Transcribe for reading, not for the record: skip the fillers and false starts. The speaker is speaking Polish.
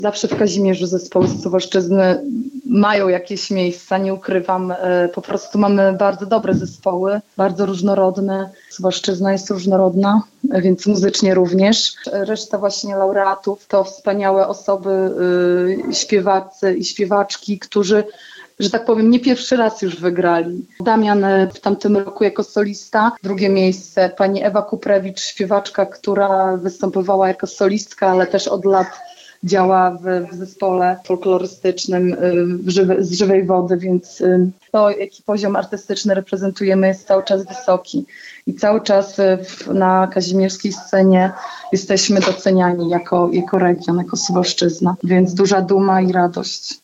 Zawsze w Kazimierzu zespoły z Suwałszczyzny mają jakieś miejsca, nie ukrywam. Po prostu mamy bardzo dobre zespoły, bardzo różnorodne. Suwałszczyzna jest różnorodna, więc muzycznie również. Reszta właśnie laureatów to wspaniałe osoby, śpiewacy i śpiewaczki, którzy, że tak powiem, nie pierwszy raz już wygrali. Damian w tamtym roku jako solista. Drugie miejsce pani Ewa Kuprewicz, śpiewaczka, która występowała jako solistka, ale też od lat działa w zespole folklorystycznym z Żywej Wody, więc to, jaki poziom artystyczny reprezentujemy, jest cały czas wysoki. I cały czas na kazimierskiej scenie jesteśmy doceniani jako region, jako Suwałszczyzna. Więc duża duma i radość.